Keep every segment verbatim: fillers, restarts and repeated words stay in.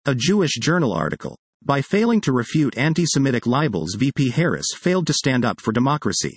A Jewish Journal article. By failing to refute anti-Semitic libels, V P Harris failed to stand up for democracy.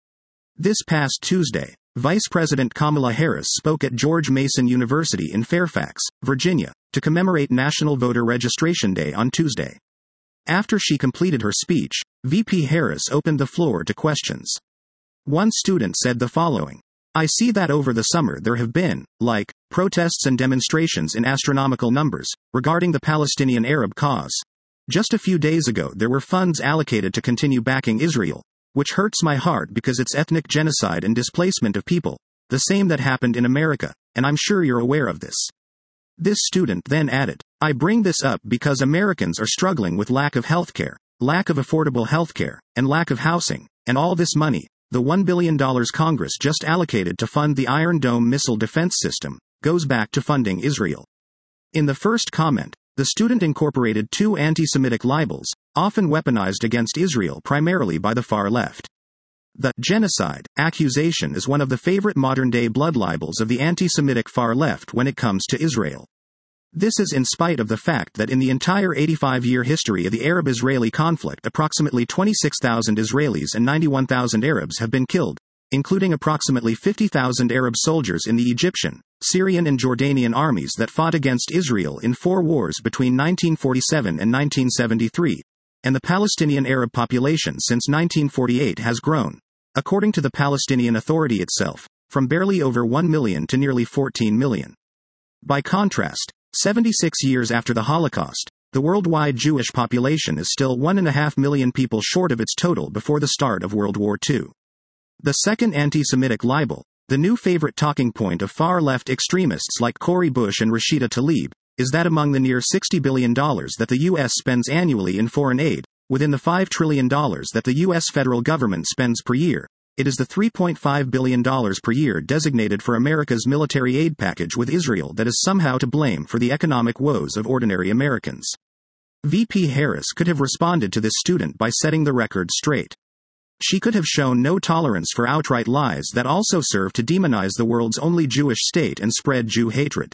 This past Tuesday, Vice President Kamala Harris spoke at George Mason University in Fairfax, Virginia, to commemorate National Voter Registration Day on Tuesday. After she completed her speech, V P Harris opened the floor to questions. One student said the following: "I see that over the summer there have been, like, protests and demonstrations in astronomical numbers, regarding the Palestinian Arab cause. Just a few days ago there were funds allocated to continue backing Israel, which hurts my heart because it's ethnic genocide and displacement of people, the same that happened in America, and I'm sure you're aware of this." This student then added, "I bring this up because Americans are struggling with lack of healthcare, lack of affordable healthcare, and lack of housing, and all this money, the one billion dollars Congress just allocated to fund the Iron Dome missile defense system, goes back to funding Israel." In the first comment, the student incorporated two anti-Semitic libels, often weaponized against Israel primarily by the far left. The genocide accusation is one of the favorite modern-day blood libels of the anti-Semitic far left when it comes to Israel. This is in spite of the fact that in the entire eighty-five-year history of the Arab-Israeli conflict, approximately twenty-six thousand Israelis and ninety-one thousand Arabs have been killed, including approximately fifty thousand Arab soldiers in the Egyptian, Syrian and Jordanian armies that fought against Israel in four wars between nineteen forty-seven and nineteen seventy-three, and the Palestinian Arab population since nineteen forty-eight has grown, according to the Palestinian Authority itself, from barely over one million to nearly fourteen million. By contrast, seventy-six years after the Holocaust, the worldwide Jewish population is still one and a half million people short of its total before the start of World War Two. The second anti-Semitic libel, the new favorite talking point of far-left extremists like Cori Bush and Rashida Tlaib, is that among the near sixty billion dollars that the U S spends annually in foreign aid, within the five trillion dollars that the U S federal government spends per year, it is the three point five billion dollars per year designated for America's military aid package with Israel that is somehow to blame for the economic woes of ordinary Americans. V P Harris could have responded to this student by setting the record straight. She could have shown no tolerance for outright lies that also serve to demonize the world's only Jewish state and spread Jew hatred.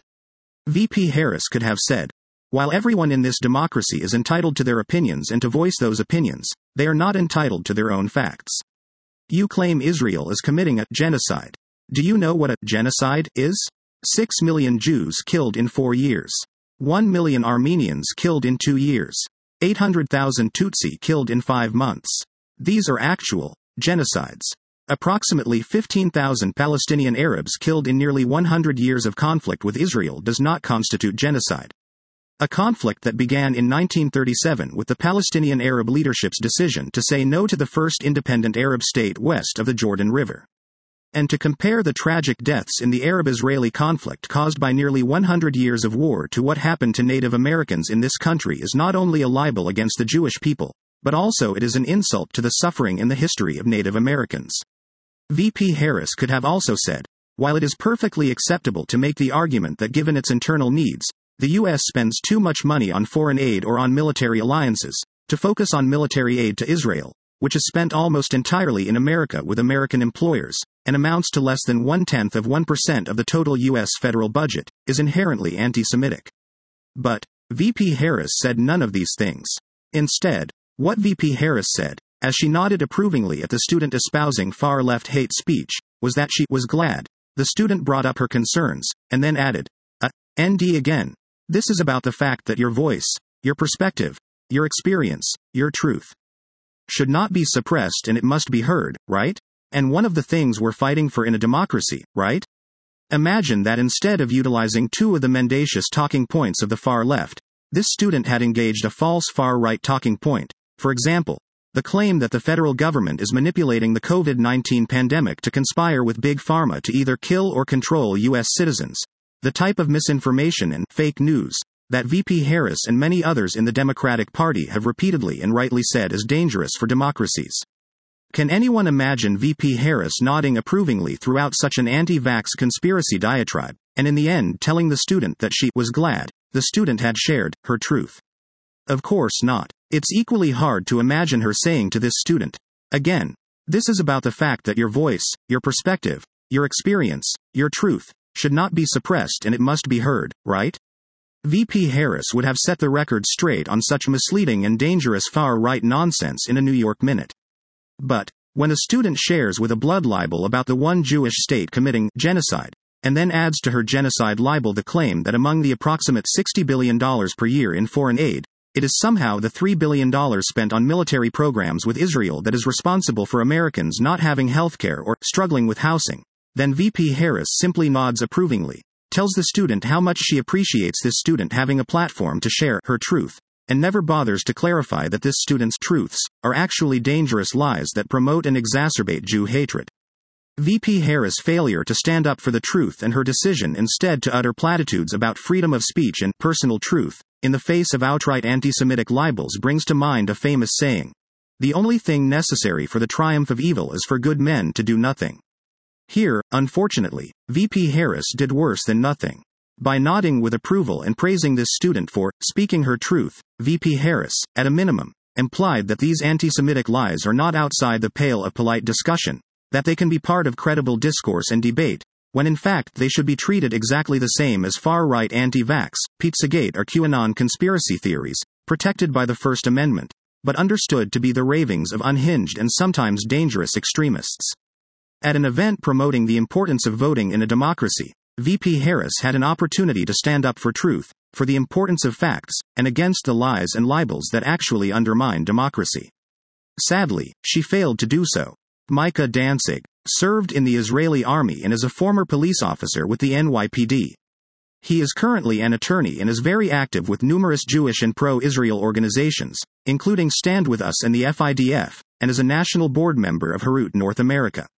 V P Harris could have said, "While everyone in this democracy is entitled to their opinions and to voice those opinions, they are not entitled to their own facts. You claim Israel is committing a genocide. Do you know what a genocide is? Six million Jews killed in four years. One million Armenians killed in two years. Eight hundred thousand Tutsi killed in five months. These are actual genocides. Approximately fifteen thousand Palestinian Arabs killed in nearly one hundred years of conflict with Israel does not constitute genocide. A conflict that began in nineteen thirty-seven with the Palestinian Arab leadership's decision to say no to the first independent Arab state west of the Jordan River. And to compare the tragic deaths in the Arab-Israeli conflict caused by nearly one hundred years of war to what happened to Native Americans in this country is not only a libel against the Jewish people, but also it is an insult to the suffering in the history of Native Americans. V P Harris could have also said, "While it is perfectly acceptable to make the argument that given its internal needs, the U S spends too much money on foreign aid or on military alliances, to focus on military aid to Israel, which is spent almost entirely in America with American employers, and amounts to less than one-tenth of one percent of the total U S federal budget, is inherently anti-Semitic." But V P Harris said none of these things. Instead, what V P Harris said, as she nodded approvingly at the student espousing far-left hate speech, was that she was glad the student brought up her concerns, and then added, uh, N D again. This is about the fact that your voice, your perspective, your experience, your truth should not be suppressed and it must be heard, right? And one of the things we're fighting for in a democracy, right? Imagine that instead of utilizing two of the mendacious talking points of the far left, this student had engaged a false far-right talking point. For example, the claim that the federal government is manipulating the COVID nineteen pandemic to conspire with Big Pharma to either kill or control U S citizens. The type of misinformation and fake news that V P Harris and many others in the Democratic Party have repeatedly and rightly said is dangerous for democracies. Can anyone imagine V P Harris nodding approvingly throughout such an anti-vax conspiracy diatribe, and in the end telling the student that she was glad the student had shared her truth? Of course not. It's equally hard to imagine her saying to this student, "Again, this is about the fact that your voice, your perspective, your experience, your truth, should not be suppressed and it must be heard, right?" V P Harris would have set the record straight on such misleading and dangerous far-right nonsense in a New York Minute. But, when a student shares with a blood libel about the one Jewish state committing genocide, and then adds to her genocide libel the claim that among the approximate sixty billion dollars per year in foreign aid, it is somehow the three billion dollars spent on military programs with Israel that is responsible for Americans not having healthcare or struggling with housing, then V P Harris simply nods approvingly, tells the student how much she appreciates this student having a platform to share her truth, and never bothers to clarify that this student's truths are actually dangerous lies that promote and exacerbate Jew hatred. V P Harris' failure to stand up for the truth and her decision instead to utter platitudes about freedom of speech and personal truth, in the face of outright anti-Semitic libels brings to mind a famous saying: "The only thing necessary for the triumph of evil is for good men to do nothing." Here, unfortunately, V P Harris did worse than nothing. By nodding with approval and praising this student for speaking her truth, V P Harris, at a minimum, implied that these anti-Semitic lies are not outside the pale of polite discussion, that they can be part of credible discourse and debate, when in fact they should be treated exactly the same as far-right anti-vax, Pizzagate or QAnon conspiracy theories, protected by the First Amendment, but understood to be the ravings of unhinged and sometimes dangerous extremists. At an event promoting the importance of voting in a democracy, V P Harris had an opportunity to stand up for truth, for the importance of facts, and against the lies and libels that actually undermine democracy. Sadly, she failed to do so. Micah Danzig served in the Israeli army and is a former police officer with the N Y P D. He is currently an attorney and is very active with numerous Jewish and pro-Israel organizations, including Stand With Us and the F I D F, and is a national board member of Herut North America.